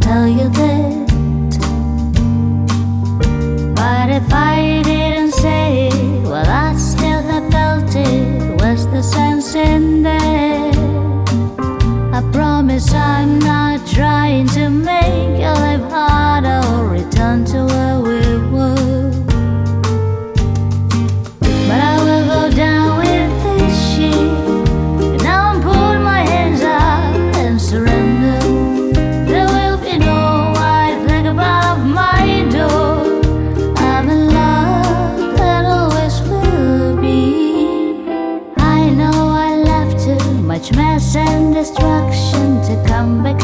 tell you that. But if I didn't say it, well, I still have felt it. What's the sense in that? I promise I'm not trying to make your life harder or return to where we were. But I will go down with this shit. And now I'm putting my hands up and surrender. There will be no white flag above my door. I'm in love and always will be. I know I left too much mess and destruction to come back